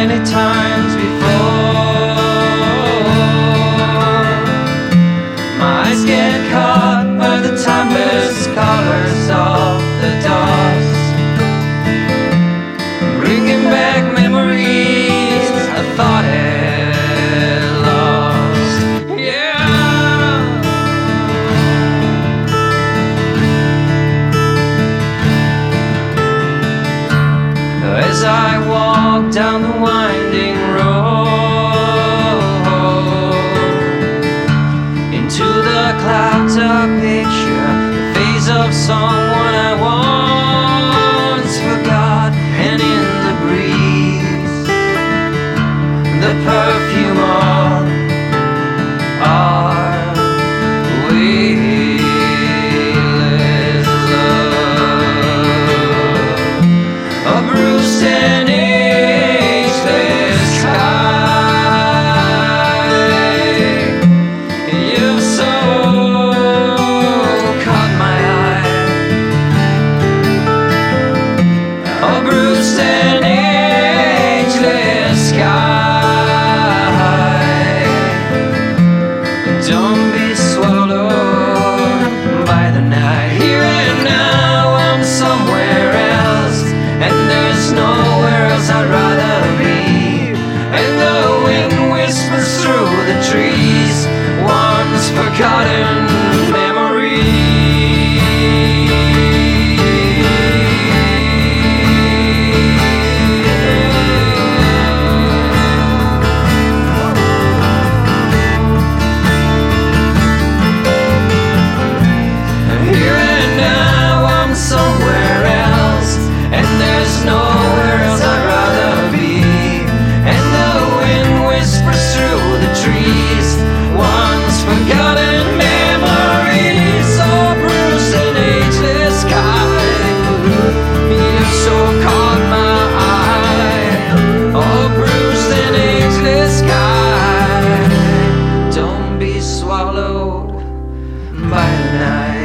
many times before. My eyes get caught by the timeless colors of the dust, bringing back memories I thought had lost. Yeah. As I walk down the winding road, into the clouds I picture the face of someone I once forgot, and in the breeze, the perfume of our weightless love, a bruised and ageless sky. You so caught my eye, a bruised and ageless sky. Don't be swallowed by the night. Here and now I'm somewhere else, and there's nowhere else I'd rather be. And the wind whispers through the trees, once forgotten Here and now I'm somewhere else, and there's nowhere else I'd rather be. And the wind whispers through the trees, once forgotten memories, oh bruised and ageless sky. You so caught my eye, oh bruised and ageless sky. Don't be swallowed by the night.